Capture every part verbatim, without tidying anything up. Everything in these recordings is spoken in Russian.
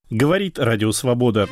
Говорит Радио Свобода.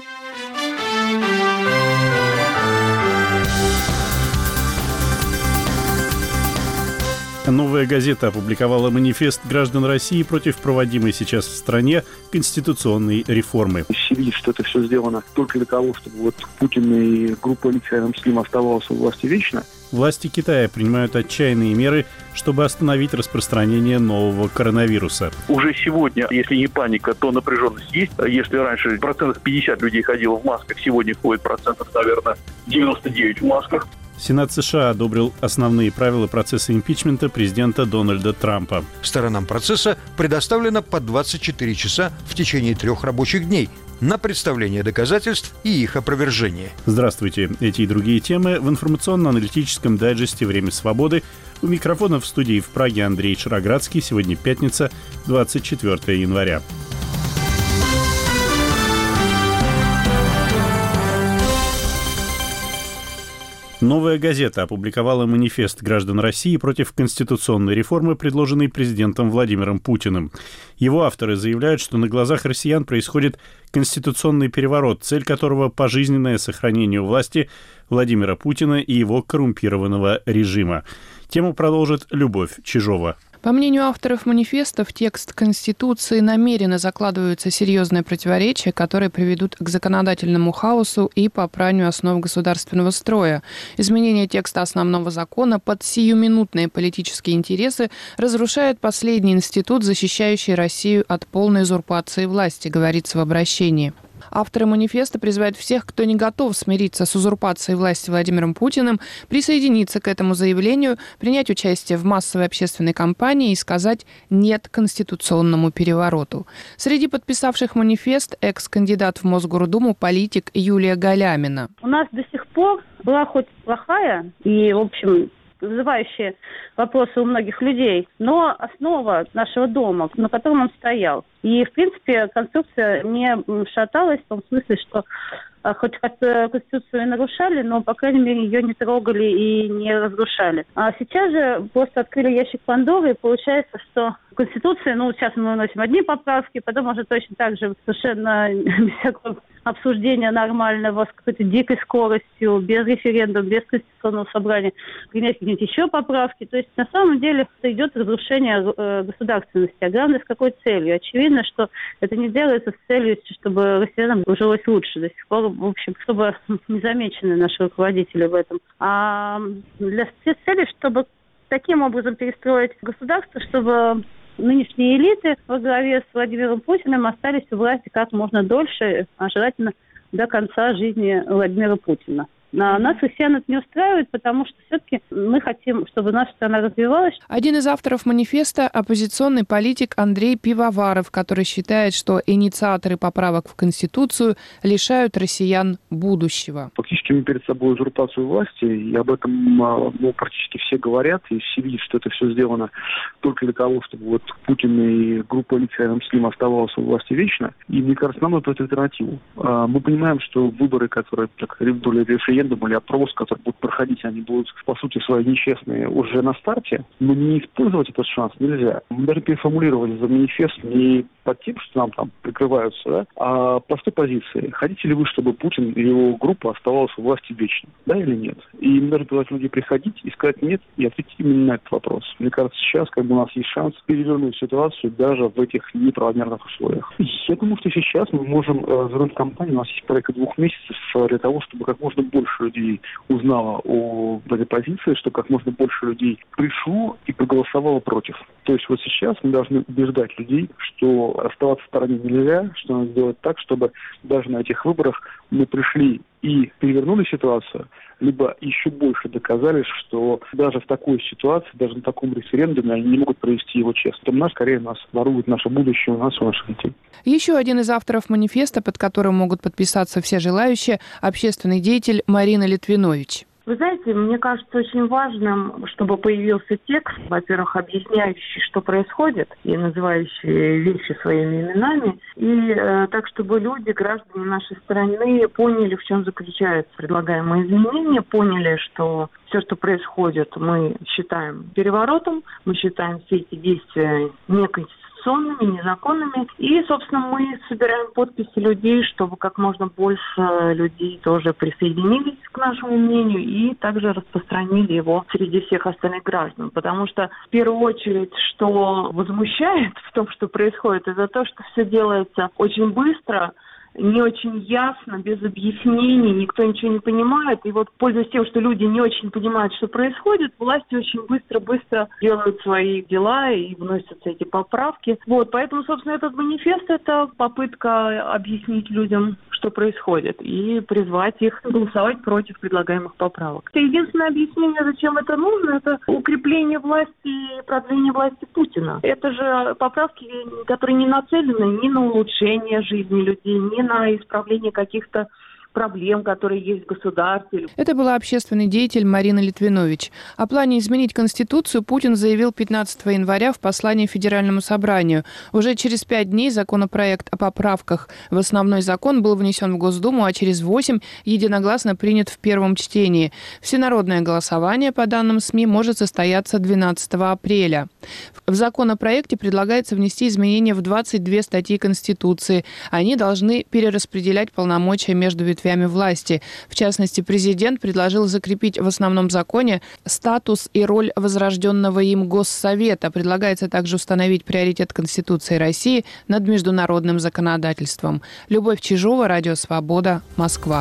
Новая газета опубликовала манифест граждан России против проводимой сейчас в стране конституционной реформы. Видит, что это все сделано только для того, чтобы вот Путин и группа лиц рядом с ним оставалась у власти вечно. Власти Китая принимают отчаянные меры, чтобы остановить распространение нового коронавируса. Уже сегодня, если не паника, то напряженность есть. Если раньше процентов пятьдесят людей ходило в масках, сегодня ходит процентов, наверное, девяносто девять в масках. Сенат США одобрил основные правила процесса импичмента президента Дональда Трампа. Сторонам процесса предоставлено по двадцать четыре часа в течение трех рабочих дней на представление доказательств и их опровержение. Здравствуйте. Эти и другие темы в информационно-аналитическом дайджесте «Время свободы». У микрофона в студии в Праге Андрей Шароградский. Сегодня пятница, двадцать четвёртое января. Новая газета опубликовала манифест граждан России против конституционной реформы, предложенной президентом Владимиром Путиным. Его авторы заявляют, что на глазах россиян происходит конституционный переворот, цель которого – пожизненное сохранение у власти Владимира Путина и его коррумпированного режима. Тему продолжит Любовь Чижова. По мнению авторов манифеста, в текст Конституции намеренно закладываются серьезные противоречия, которые приведут к законодательному хаосу и попранию основ государственного строя. Изменение текста основного закона под сиюминутные политические интересы разрушает последний институт, защищающий Россию от полной узурпации власти, говорится в обращении. Авторы манифеста призывают всех, кто не готов смириться с узурпацией власти Владимиром Путиным, присоединиться к этому заявлению, принять участие в массовой общественной кампании и сказать «нет» конституционному перевороту. Среди подписавших манифест экс-кандидат в Мосгордуму политик Юлия Галямина. У нас до сих пор была хоть плохая и, в общем, вызывающие вопросы у многих людей, но основа нашего дома, на котором он стоял. И, в принципе, конструкция не шаталась в том смысле, что хоть Конституцию и нарушали, но, по крайней мере, ее не трогали и не разрушали. А сейчас же просто открыли ящик Пандоры, и получается, что в Конституции, ну, сейчас мы вносим одни поправки, потом уже точно так же совершенно без всякого обсуждения нормального, с какой-то дикой скоростью, без референдума, без Конституционного собрания, принять какие-нибудь еще поправки. То есть, на самом деле, идет разрушение э, государственности, а главное, с какой целью? Очевидно, что это не делается с целью, чтобы россиянам жилось лучше. До сих пор, в общем, чтобы не замечены наши руководители в этом. А для цели, чтобы таким образом перестроить государство, чтобы нынешние элиты во главе с Владимиром Путиным остались у власти как можно дольше, а желательно до конца жизни Владимира Путина. А нас россиян это не устраивает, потому что все-таки мы хотим, чтобы наша страна развивалась. Один из авторов манифеста – оппозиционный политик Андрей Пивоваров, который считает, что инициаторы поправок в Конституцию лишают россиян будущего. Фактически мы перед собой узурпацию власти, и об этом ну, практически все говорят, и все видят, что это все сделано только для того, чтобы вот Путин и группа лиц рядом с ним оставалась у власти вечно. И мне кажется, нам надо альтернативу. Мы понимаем, что выборы, которые так, более референдум или опрос, который будут проходить, они будут, по сути, свои нечестные уже на старте, но не использовать этот шанс нельзя. Мы даже переформулировали за манифест не под тем, что нам там прикрываются, да, а простой позиции. Хотите ли вы, чтобы Путин и его группа оставалась у власти вечно? Да или нет? И мы даже предлагаем людей приходить и сказать нет, и ответить именно на этот вопрос. Мне кажется, сейчас как бы у нас есть шанс перевернуть ситуацию даже в этих неправомерных условиях. Я думаю, что сейчас мы можем развернуть кампанию. У нас есть порядка двух месяцев для того, чтобы как можно больше людей узнало о этой позиции, что как можно больше людей пришло и проголосовало против. То есть вот сейчас мы должны убеждать людей, что оставаться в стороне нельзя, что надо сделать так, чтобы даже на этих выборах мы пришли и перевернули ситуацию, либо еще больше доказали, что даже в такой ситуации, даже на таком референдуме они не могут провести его честно. Там нас, скорее, нас воруют наше будущее, у нас и у наших детей. Еще один из авторов манифеста, под которым могут подписаться все желающие, общественный деятель Марина Литвинович. Вы знаете, мне кажется очень важным, чтобы появился текст, во-первых, объясняющий, что происходит, и называющий вещи своими именами, и э, так, чтобы люди, граждане нашей страны, поняли, в чем заключаются предлагаемые изменения, поняли, что все, что происходит, мы считаем переворотом, мы считаем все эти действия неконституционными, неконституционными, незаконными. И, собственно, мы собираем подписи людей, чтобы как можно больше людей тоже присоединились к нашему мнению и также распространили его среди всех остальных граждан. Потому что, в первую очередь, что возмущает в том, что происходит, это то, что все делается очень быстро, не очень ясно, без объяснений, никто ничего не понимает. И вот, пользуясь тем, что люди не очень понимают, что происходит, власти очень быстро-быстро делают свои дела и вносятся эти поправки. Вот, поэтому, собственно, этот манифест – это попытка объяснить людям, что происходит, и призвать их голосовать против предлагаемых поправок. Единственное объяснение, зачем это нужно, это укрепление власти и продление власти Путина. Это же поправки, которые не нацелены ни на улучшение жизни людей, ни на исправление каких-то проблем, которые есть в государстве. Это была общественный деятель Марина Литвинович. О плане изменить Конституцию Путин заявил пятнадцатого января в послании Федеральному собранию. Уже через пять дней законопроект о поправках в основной закон был внесен в Госдуму, а через восемь единогласно принят в первом чтении. Всенародное голосование, по данным СМИ, может состояться двенадцатого апреля. В законопроекте предлагается внести изменения в двадцать две статьи Конституции. Они должны перераспределять полномочия между ветвями власти. В частности, президент предложил закрепить в основном законе статус и роль возрожденного им Госсовета. Предлагается также установить приоритет Конституции России над международным законодательством. Любовь Чижова, Радио Свобода, Москва.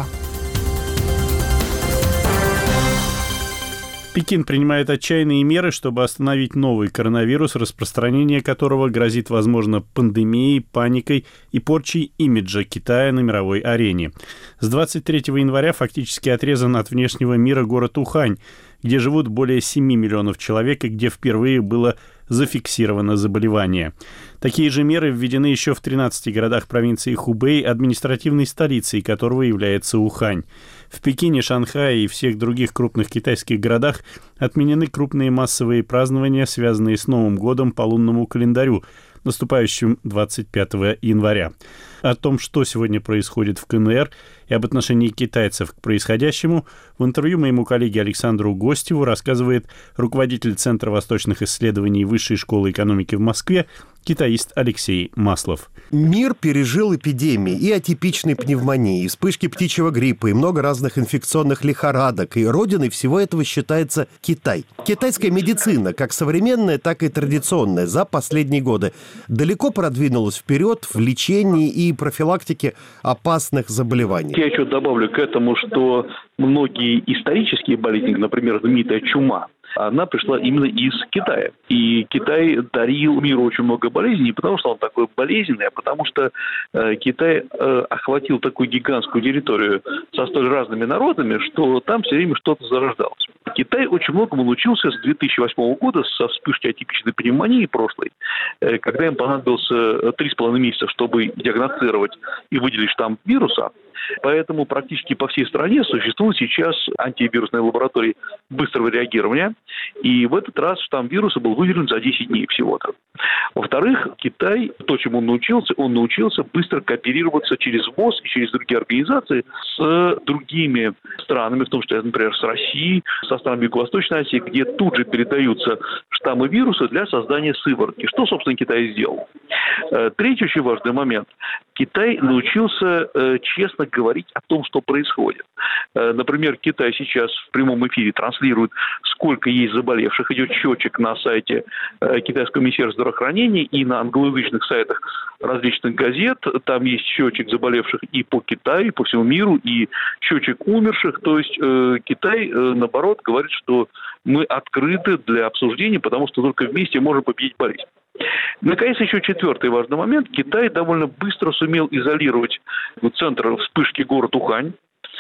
Пекин принимает отчаянные меры, чтобы остановить новый коронавирус, распространение которого грозит, возможно, пандемией, паникой и порчей имиджа Китая на мировой арене. С двадцать третьего января фактически отрезан от внешнего мира город Ухань, где живут более семи миллионов человек и где впервые было зафиксировано заболевание. Такие же меры введены еще в тринадцати городах провинции Хубэй, административной столицей которого является Ухань. В Пекине, Шанхае и всех других крупных китайских городах отменены крупные массовые празднования, связанные с Новым годом по лунному календарю, наступающим двадцать пятого января. О том, что сегодня происходит в КНР и об отношении китайцев к происходящему, в интервью моему коллеге Александру Гостеву рассказывает руководитель Центра восточных исследований Высшей школы экономики в Москве, китаист Алексей Маслов. Мир пережил эпидемии и атипичной пневмонии, и вспышки птичьего гриппа, и много разных инфекционных лихорадок. И родиной всего этого считается Китай. Китайская медицина, как современная, так и традиционная, за последние годы далеко продвинулась вперед в лечении и профилактике опасных заболеваний. Я еще добавлю к этому, что многие исторические болезни, например, знаменитая чума, она пришла именно из Китая. И Китай дарил миру очень много болезней, не потому что он такой болезненный, а потому что э, Китай э, охватил такую гигантскую территорию со столь разными народами, что там все время что-то зарождалось. Китай очень многому научился с две тысячи восьмого года, со вспышки атипичной пневмонии прошлой, э, когда им понадобился три с половиной месяца, чтобы диагностировать и выделить штамм вируса. Поэтому практически по всей стране существуют сейчас антивирусные лаборатории быстрого реагирования. И в этот раз штамм вируса был выделен за десять дней всего-то. Во-вторых, Китай, то, чему он научился, он научился быстро кооперироваться через ВОЗ и через другие организации с другими странами, в том числе, например, с Россией, со странами Юго-Восточной Азии, где тут же передаются штаммы вируса для создания сыворотки, что, собственно, Китай сделал. Третий очень важный момент. Китай научился э, честно говорить о том, что происходит. Э, например, Китай сейчас в прямом эфире транслирует, сколько есть заболевших. Идет счетчик на сайте э, Китайского министерства здравоохранения и на англоязычных сайтах различных газет. Там есть счетчик заболевших и по Китаю, и по всему миру, и счетчик умерших. То есть э, Китай, э, наоборот, говорит, что мы открыты для обсуждения, потому что только вместе можем победить болезнь. Наконец, еще четвертый важный момент. Китай довольно быстро сумел изолировать центр вспышки город Ухань.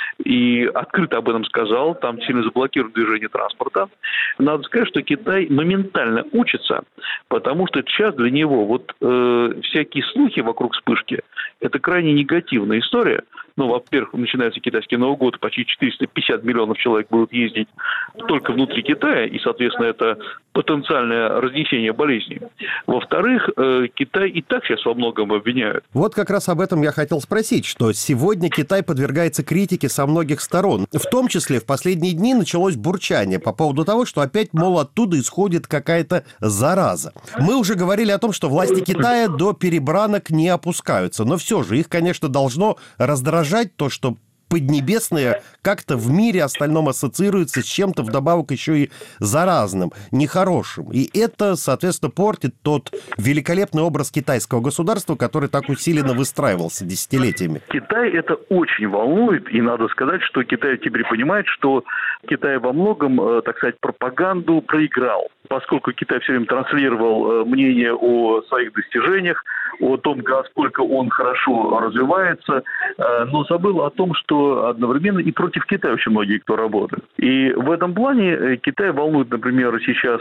И открыто об этом сказал, там сильно заблокируют движение транспорта. Надо сказать, что Китай моментально учится, потому что сейчас для него вот э, всякие слухи вокруг вспышки – это крайне негативная история, Ну, во-первых, начинается китайский Новый год, почти четыреста пятьдесят миллионов человек будут ездить только внутри Китая, и, соответственно, это потенциальное разнесение болезней. Во-вторых, Китай и так сейчас во многом обвиняют. Вот как раз об этом я хотел спросить, что сегодня Китай подвергается критике со многих сторон. В том числе в последние дни началось бурчание по поводу того, что опять, мол, оттуда исходит какая-то зараза. Мы уже говорили о том, что власти Китая до перебранок не опускаются, но все же их, конечно, должно раздражать то, что Поднебесное как-то в мире остальном ассоциируется с чем-то вдобавок еще и заразным, нехорошим. И это, соответственно, портит тот великолепный образ китайского государства, который так усиленно выстраивался десятилетиями. Китай это очень волнует, и надо сказать, что Китай теперь понимает, что Китай во многом, так сказать, пропаганду проиграл. Поскольку Китай все время транслировал мнение о своих достижениях, о том, насколько он хорошо развивается, но забыл о том, что одновременно и против Китая очень многие кто работают. И в этом плане Китай волнует, например, сейчас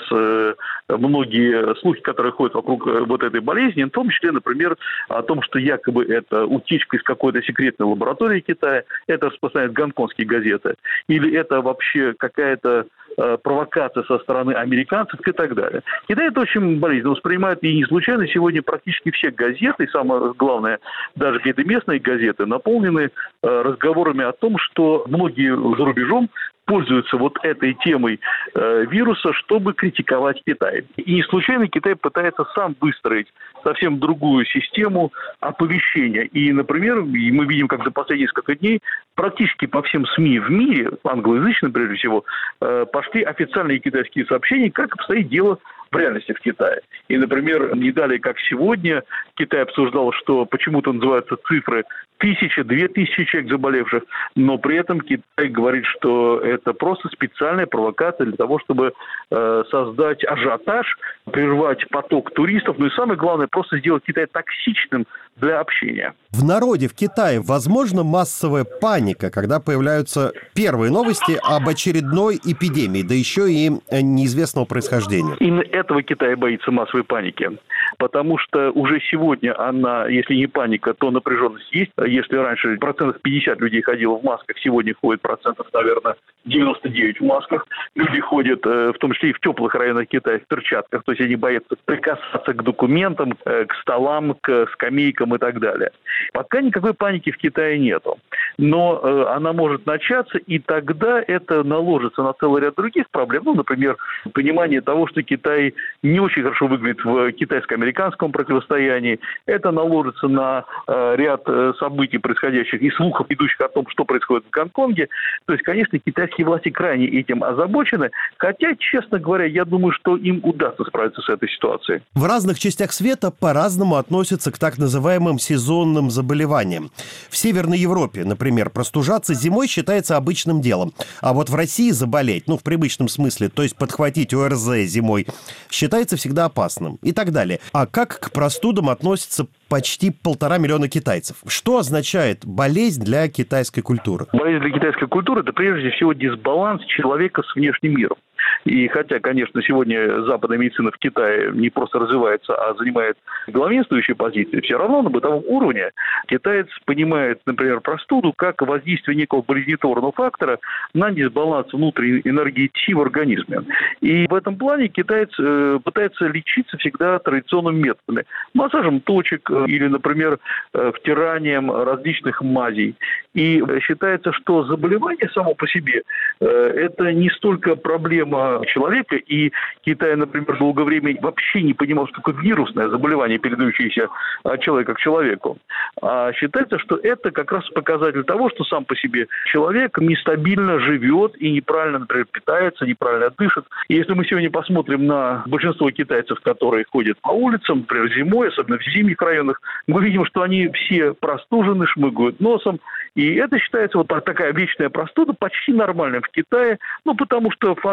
многие слухи, которые ходят вокруг вот этой болезни, в том числе, например, о том, что якобы это утечка из какой-то секретной лаборатории Китая, это распространяют гонконгские газеты, или это вообще какая-то провокация со стороны американцев и так далее. Китай это очень болезненно воспринимает, и не случайно сегодня практически все газеты, и самое главное, даже какие-то местные газеты, наполнены разговорами о том, что многие за рубежом пользуются вот этой темой э, вируса, чтобы критиковать Китай. И не случайно Китай пытается сам выстроить совсем другую систему оповещения. И, например, мы видим, как за последние несколько дней практически по всем СМИ в мире, англоязычным прежде всего, э, пошли официальные китайские сообщения, как обстоит дело в реальности в Китае. И, например, не далее, как сегодня, Китай обсуждал, что почему-то называются цифры тысяча, две тысячи человек заболевших, но при этом Китай говорит, что это просто специальная провокация для того, чтобы э, создать ажиотаж, прервать поток туристов, ну и самое главное, просто сделать Китай токсичным для общения. В народе в Китае возможно массовая паника, когда появляются первые новости об очередной эпидемии, да еще и неизвестного происхождения. Именно этого Китай боится массовой паники, потому что уже сегодня она, если не паника, то напряженность есть. Если раньше процентов пятьдесят людей ходило в масках, сегодня ходит процентов, наверное, девяносто девять в масках. Люди ходят, в том числе и в теплых районах Китая, в перчатках, то есть они боятся прикасаться к документам, к столам, к скамейкам и так далее. Пока никакой паники в Китае нету. Но э, она может начаться, и тогда это наложится на целый ряд других проблем. Ну, например, понимание того, что Китай не очень хорошо выглядит в китайско-американском противостоянии. Это наложится на э, ряд э, событий, происходящих, и слухов, идущих о том, что происходит в Гонконге. То есть, конечно, китайские власти крайне этим озабочены. Хотя, честно говоря, я думаю, что им удастся справиться с этой ситуацией. В разных частях света по-разному относятся к так называемым сезонным заболеваниям. В Северной Европе, например, простужаться зимой считается обычным делом. А вот в России заболеть, ну, в привычном смысле, то есть подхватить ОРЗ зимой, считается всегда опасным и так далее. А как к простудам относятся почти полтора миллиона китайцев? Что означает болезнь для китайской культуры? Болезнь для китайской культуры – это прежде всего дисбаланс человека с внешним миром. И хотя, конечно, сегодня западная медицина в Китае не просто развивается, а занимает главенствующие позиции, все равно на бытовом уровне китаец понимает, например, простуду как воздействие некого болезнетворного фактора на дисбаланс внутренней энергии Чи в организме. И в этом плане китаец э, пытается лечиться всегда традиционными методами. Массажем точек или, например, э, втиранием различных мазей. И считается, что заболевание само по себе э, это не столько проблема человека, и Китай, например, долгое время вообще не понимал, что такое вирусное заболевание, передающееся от человека к человеку. А считается, что это как раз показатель того, что сам по себе человек нестабильно живет и неправильно, например, питается, неправильно дышит. И если мы сегодня посмотрим на большинство китайцев, которые ходят по улицам, например, зимой, особенно в зимних районах, мы видим, что они все простужены, шмыгают носом. И это считается вот такая вечная простуда почти нормальным в Китае, ну, потому что формально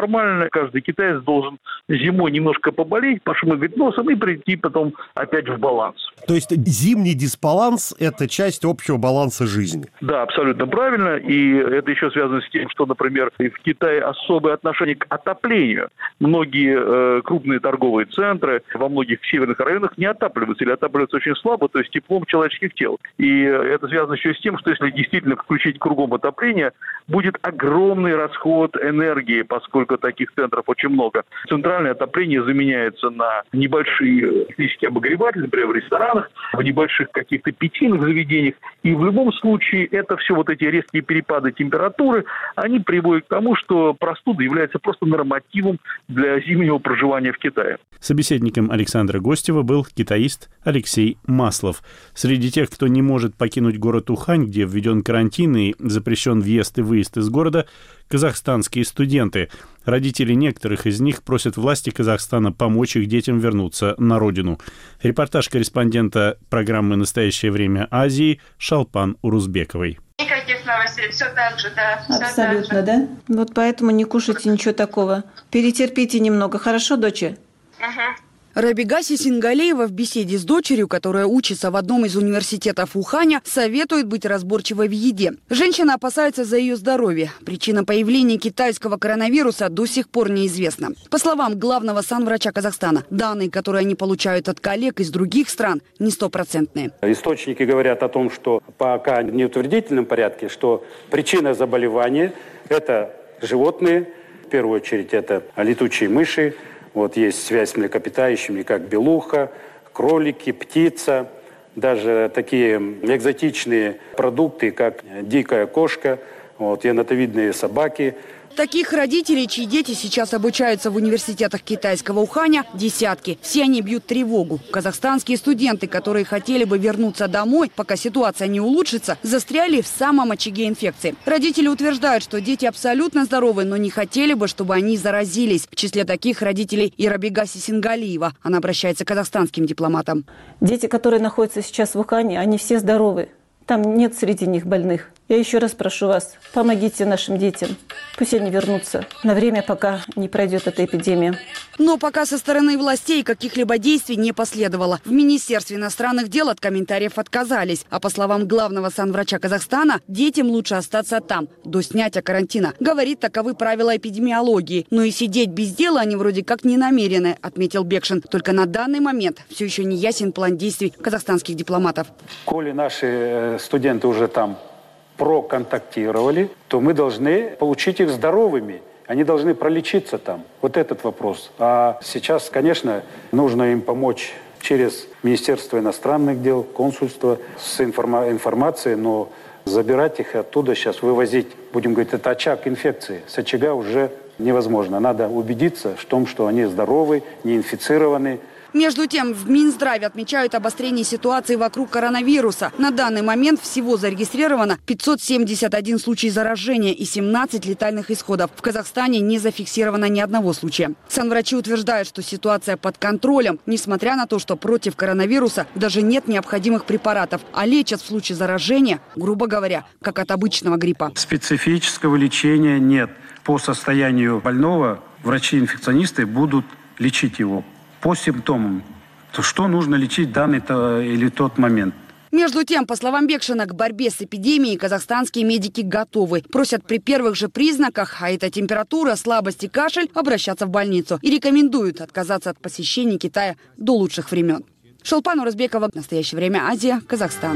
нормально. Каждый китаец должен зимой немножко поболеть, пошмыгать носом и прийти потом опять в баланс. То есть зимний дисбаланс – это часть общего баланса жизни? Да, абсолютно правильно. И это еще связано с тем, что, например, в Китае особое отношение к отоплению. Многие э, крупные торговые центры во многих северных районах не отапливаются или отапливаются очень слабо, то есть теплом человеческих тел. И это связано еще с тем, что если действительно включить кругом отопление, будет огромный расход энергии, поскольку таких центров очень много. Центральное отопление заменяется на небольшие физические обогреватели, например, в ресторанах, в небольших каких-то питейных заведениях. И в любом случае это все вот эти резкие перепады температуры, они приводят к тому, что простуда является просто нормативом для зимнего проживания в Китае. Собеседником Александра Гостева был китаист Алексей Маслов. Среди тех, кто не может покинуть город Ухань, где введен карантин и запрещен въезд и выезд из города, казахстанские студенты. Родители некоторых из них просят власти Казахстана помочь их детям вернуться на родину. Репортаж корреспондента программы «Настоящее время Азии» Шалпан Урузбековой. Никаких новостей, все так же, да. Абсолютно, да? Вот поэтому не кушайте ничего такого. Перетерпите немного, хорошо, доча? Угу. Рабига Сисингалиева в беседе с дочерью, которая учится в одном из университетов Уханя, советует быть разборчивой в еде. Женщина опасается за ее здоровье. Причина появления китайского коронавируса до сих пор неизвестна. По словам главного санврача Казахстана, данные, которые они получают от коллег из других стран, не стопроцентные. Источники говорят о том, что пока не в утвердительном порядке, что причина заболевания – это животные, в первую очередь это летучие мыши. Вот есть связь с млекопитающими, как белуха, кролики, птица, даже такие экзотичные продукты, как дикая кошка, вот, енотовидные собаки. Таких родителей, чьи дети сейчас обучаются в университетах китайского Уханя, десятки. Все они бьют тревогу. Казахстанские студенты, которые хотели бы вернуться домой, пока ситуация не улучшится, застряли в самом очаге инфекции. Родители утверждают, что дети абсолютно здоровы, но не хотели бы, чтобы они заразились. В числе таких родителей и Рабига Сисингалиева. Она обращается к казахстанским дипломатам. Дети, которые находятся сейчас в Ухане, они все здоровы. Там нет среди них больных. Я еще раз прошу вас, помогите нашим детям. Пусть они вернутся на время, пока не пройдет эта эпидемия. Но пока со стороны властей каких-либо действий не последовало. В Министерстве иностранных дел от комментариев отказались. А по словам главного санврача Казахстана, детям лучше остаться там, до снятия карантина. Говорит, таковы правила эпидемиологии. Но и сидеть без дела они вроде как не намерены, отметил Бекшин. Только на данный момент все еще не ясен план действий казахстанских дипломатов. Коли наши студенты уже там проконтактировали, то мы должны получить их здоровыми. Они должны пролечиться там. Вот этот вопрос. А сейчас, конечно, нужно им помочь через Министерство иностранных дел, консульство с информа- информацией, но забирать их оттуда сейчас, вывозить, будем говорить, это очаг инфекции. С очага уже невозможно. Надо убедиться в том, что они здоровы, не инфицированы. Между тем, в Минздраве отмечают обострение ситуации вокруг коронавируса. На данный момент всего зарегистрировано пятьсот семьдесят один случай заражения и семнадцать летальных исходов. В Казахстане не зафиксировано ни одного случая. Санврачи утверждают, что ситуация под контролем, несмотря на то, что против коронавируса даже нет необходимых препаратов, а лечат в случае заражения, грубо говоря, как от обычного гриппа. Специфического лечения нет. По состоянию больного врачи-инфекционисты будут лечить его по симптомам. То что нужно лечить в данный или тот момент. Между тем, по словам Бекшина, к борьбе с эпидемией казахстанские медики готовы. Просят при первых же признаках, а это температура, слабость и кашель, обращаться в больницу. И рекомендуют отказаться от посещения Китая до лучших времен. Шолпан Урузбекова, «Настоящее время Азия», Казахстан.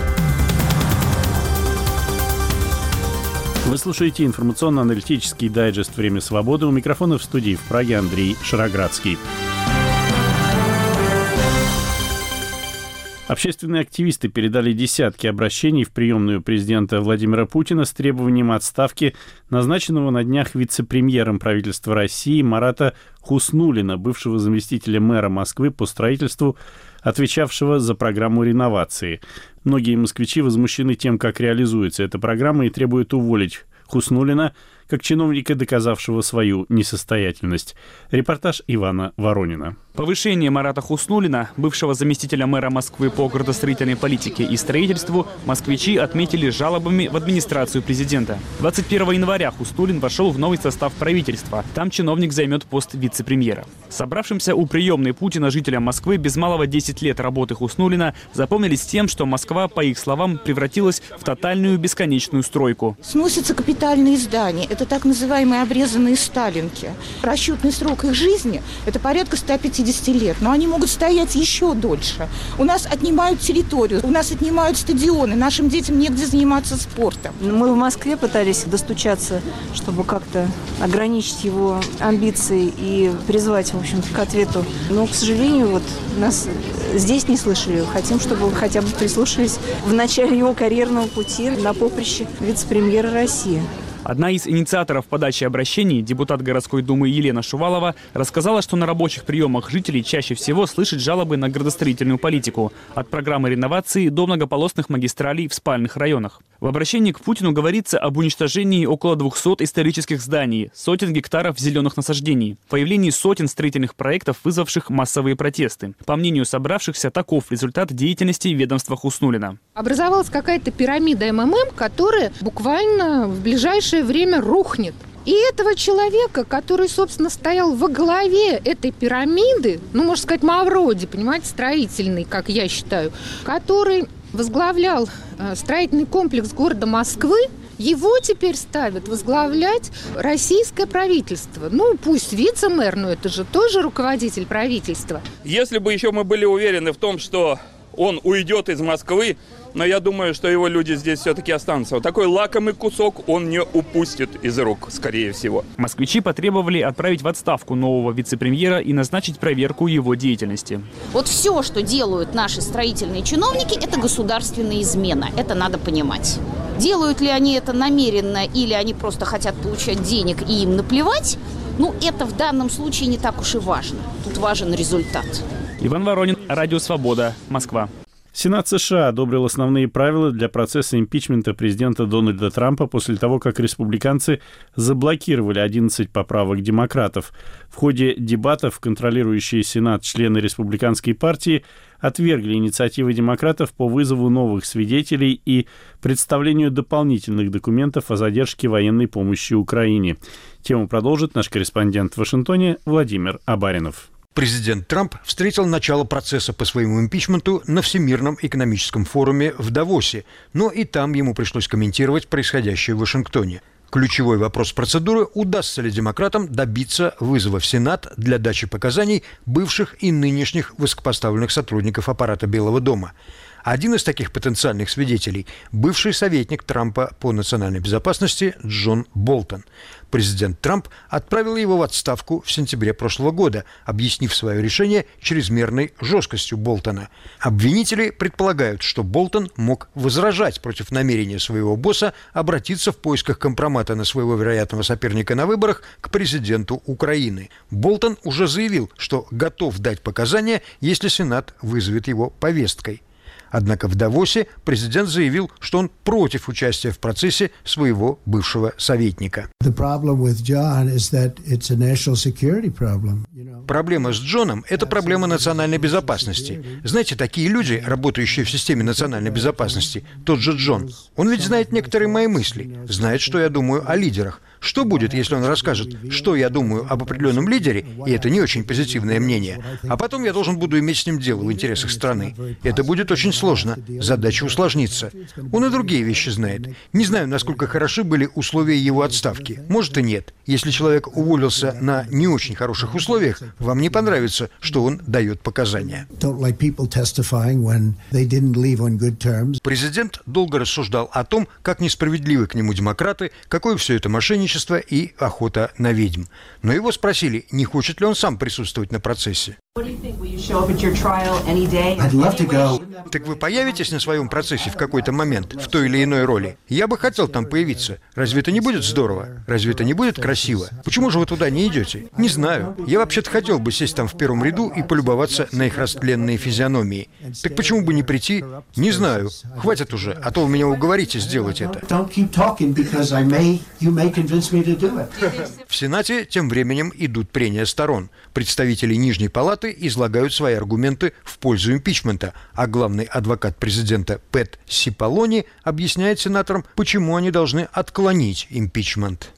Вы слушаете информационно-аналитический дайджест «Время свободы». У микрофона в студии в Праге Андрей Шароградский. Общественные активисты передали десятки обращений в приемную президента Владимира Путина с требованием отставки назначенного на днях вице-премьером правительства России Марата Хуснуллина, бывшего заместителя мэра Москвы по строительству, отвечавшего за программу реновации. Многие москвичи возмущены тем, как реализуется эта программа, и требуют уволить Хуснуллина, как чиновника, доказавшего свою несостоятельность. Репортаж Ивана Воронина. Повышение Марата Хуснуллина, бывшего заместителя мэра Москвы по градостроительной политике и строительству, москвичи отметили жалобами в администрацию президента. двадцать первого января Хуснуллин вошел в новый состав правительства. Там чиновник займет пост вице-премьера. Собравшимся у приемной Путина жителям Москвы без малого десять лет работы Хуснуллина запомнились тем, что Москва, по их словам, превратилась в тотальную бесконечную стройку. Сносятся капитальные здания. Это так называемые обрезанные сталинки. Расчетный срок их жизни – это порядка ста пятидесяти лет. Но они могут стоять еще дольше. У нас отнимают территорию, у нас отнимают стадионы. Нашим детям негде заниматься спортом. Мы в Москве пытались достучаться, чтобы как-то ограничить его амбиции и призвать, в общем-то, к ответу. Но, к сожалению, вот нас здесь не слышали. Хотим, чтобы хотя бы прислушались в начале его карьерного пути на поприще вице-премьера России. Одна из инициаторов подачи обращений, депутат городской думы Елена Шувалова, рассказала, что на рабочих приемах жителей чаще всего слышат жалобы на градостроительную политику. От программы реновации до многополосных магистралей в спальных районах. В обращении к Путину говорится об уничтожении около двухсот исторических зданий, сотен гектаров зеленых насаждений, появлении сотен строительных проектов, вызвавших массовые протесты. По мнению собравшихся, таков результат деятельности ведомства Хуснуллина. Образовалась какая-то пирамида МММ, которая буквально в ближайшее время рухнет. И этого человека, который, собственно, стоял во главе этой пирамиды, ну, можно сказать, Мавроди, понимаете, строительный, как я считаю, который возглавлял э, строительный комплекс города Москвы, его теперь ставят возглавлять российское правительство. Ну, пусть вице-мэр, но это же тоже руководитель правительства. Если бы еще мы были уверены в том, что он уйдет из Москвы, но я думаю, что его люди здесь все-таки останутся. Вот такой лакомый кусок он не упустит из рук, скорее всего. Москвичи потребовали отправить в отставку нового вице-премьера и назначить проверку его деятельности. Вот все, что делают наши строительные чиновники, это государственная измена. Это надо понимать. Делают ли они это намеренно или они просто хотят получать денег и им наплевать, ну, это в данном случае не так уж и важно. Тут важен результат. Иван Воронин, Радио Свобода, Москва. Сенат США одобрил основные правила для процесса импичмента президента Дональда Трампа после того, как республиканцы заблокировали одиннадцать поправок демократов. В ходе дебатов контролирующие Сенат члены республиканской партии отвергли инициативы демократов по вызову новых свидетелей и представлению дополнительных документов о задержке военной помощи Украине. Тему продолжит наш корреспондент в Вашингтоне Владимир Абаринов. Президент Трамп встретил начало процесса по своему импичменту на Всемирном экономическом форуме в Давосе, но и там ему пришлось комментировать происходящее в Вашингтоне. Ключевой вопрос процедуры – удастся ли демократам добиться вызова в Сенат для дачи показаний бывших и нынешних высокопоставленных сотрудников аппарата Белого дома. Один из таких потенциальных свидетелей – бывший советник Трампа по национальной безопасности Джон Болтон. Президент Трамп отправил его в отставку в сентябре прошлого года, объяснив свое решение чрезмерной жесткостью Болтона. Обвинители предполагают, что Болтон мог возражать против намерения своего босса обратиться в поисках компромата на своего вероятного соперника на выборах к президенту Украины. Болтон уже заявил, что готов дать показания, если Сенат вызовет его повесткой. Однако в Давосе президент заявил, что он против участия в процессе своего бывшего советника. Проблема с Джоном – это проблема национальной безопасности. Знаете, такие люди, работающие в системе национальной безопасности, тот же Джон, он ведь знает некоторые мои мысли, знает, что я думаю о лидерах. Что будет, если он расскажет, что я думаю об определенном лидере, и это не очень позитивное мнение, а потом я должен буду иметь с ним дело в интересах страны. Это будет очень сложно, задача усложнится. Он и другие вещи знает. Не знаю, насколько хороши были условия его отставки. Может и нет. Если человек уволился на не очень хороших условиях, вам не понравится, что он дает показания. Президент долго рассуждал о том, как несправедливы к нему демократы, какое все это мошенничество и охота на ведьм. Но его спросили, не хочет ли он сам присутствовать на процессе. Так вы появитесь на своем процессе в какой-то момент, в той или иной роли? Я бы хотел там появиться. Разве это не будет здорово? Разве это не будет красиво? Почему же вы туда не идете? Не знаю. Я вообще-то хотел бы сесть там в первом ряду и полюбоваться на их растленные физиономии. Так почему бы не прийти? Не знаю. Хватит уже, а то вы меня уговорите сделать это. В Сенате тем временем идут прения сторон. Представители Нижней палаты излагают свои аргументы в пользу импичмента, а главный адвокат президента Пэт Сиполони объясняет сенаторам, почему они должны отклонить импичмент.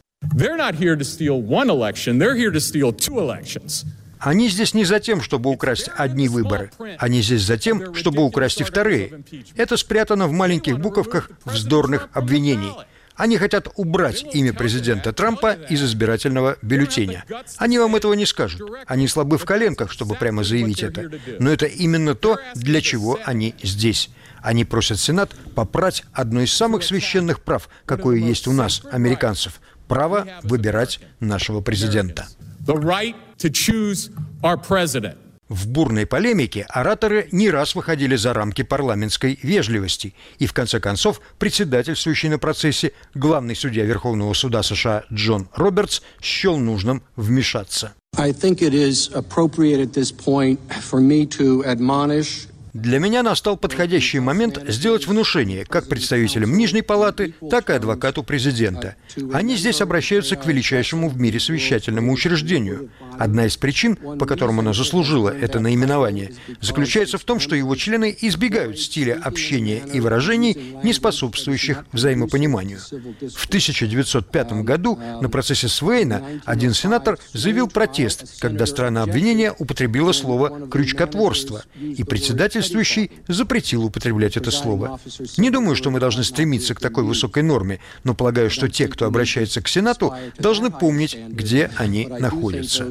Они здесь не за тем, чтобы украсть одни выборы. Они здесь за тем, чтобы украсть и вторые. Это спрятано в маленьких буковках вздорных обвинений. Они хотят убрать имя президента Трампа из избирательного бюллетеня. Они вам этого не скажут. Они слабы в коленках, чтобы прямо заявить это. Но это именно то, для чего они здесь. Они просят Сенат попрать одно из самых священных прав, какое есть у нас, американцев. Право выбирать нашего президента. В бурной полемике ораторы не раз выходили за рамки парламентской вежливости. И в конце концов председательствующий на процессе главный судья Верховного суда США Джон Робертс счел нужным вмешаться. Для меня настал подходящий момент сделать внушение как представителям Нижней палаты, так и адвокату президента. Они здесь обращаются к величайшему в мире совещательному учреждению. Одна из причин, по которым оно заслужило это наименование, заключается в том, что его члены избегают стиля общения и выражений, не способствующих взаимопониманию. В тысяча девятьсот пятом году на процессе Свейна один сенатор заявил протест, когда сторона обвинения употребила слово «крючкотворство», и председатель запретил употреблять это слово. Не думаю, что мы должны стремиться к такой высокой норме, но полагаю, что те, кто обращается к Сенату, должны помнить, где они находятся.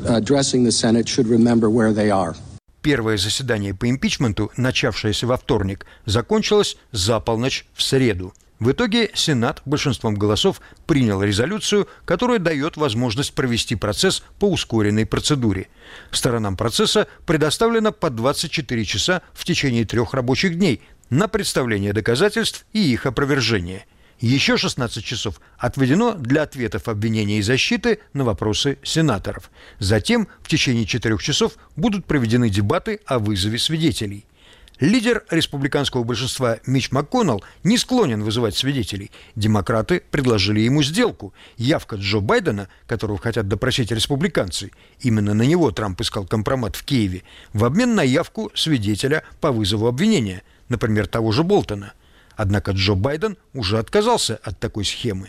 Первое заседание по импичменту, начавшееся во вторник, закончилось за полночь в среду. В итоге Сенат большинством голосов принял резолюцию, которая дает возможность провести процесс по ускоренной процедуре. Сторонам процесса предоставлено по двадцать четыре часа в течение трех рабочих дней на представление доказательств и их опровержение. Еще шестнадцать часов отведено для ответов обвинения и защиты на вопросы сенаторов. Затем в течение четырех часов будут проведены дебаты о вызове свидетелей. Лидер республиканского большинства Митч МакКоннелл не склонен вызывать свидетелей. Демократы предложили ему сделку. Явка Джо Байдена, которого хотят допросить республиканцы, именно на него Трамп искал компромат в Киеве, в обмен на явку свидетеля по вызову обвинения, например, того же Болтона. Однако Джо Байден уже отказался от такой схемы.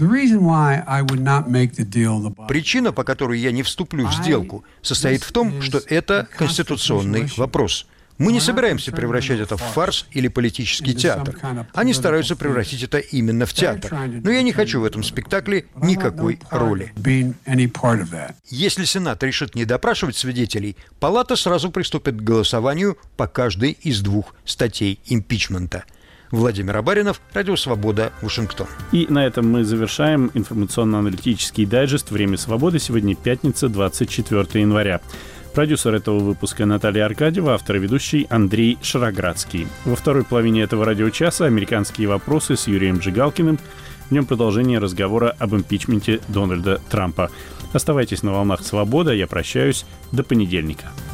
Причина, по которой я не вступлю в сделку, состоит в том, что это конституционный вопрос. Мы не собираемся превращать это в фарс или политический театр. Они стараются превратить это именно в театр. Но я не хочу в этом спектакле никакой роли. Если Сенат решит не допрашивать свидетелей, Палата сразу приступит к голосованию по каждой из двух статей импичмента. Владимир Абаринов, Радио Свобода, Вашингтон. И на этом мы завершаем информационно-аналитический дайджест «Время свободы». Сегодня пятница, двадцать четвёртого января. Продюсер этого выпуска Наталья Аркадьева, автор и ведущий Андрей Шароградский. Во второй половине этого радиочаса «Американские вопросы» с Юрием Джигалкиным. В нем продолжение разговора об импичменте Дональда Трампа. Оставайтесь на волнах «Свобода». Я прощаюсь. До понедельника.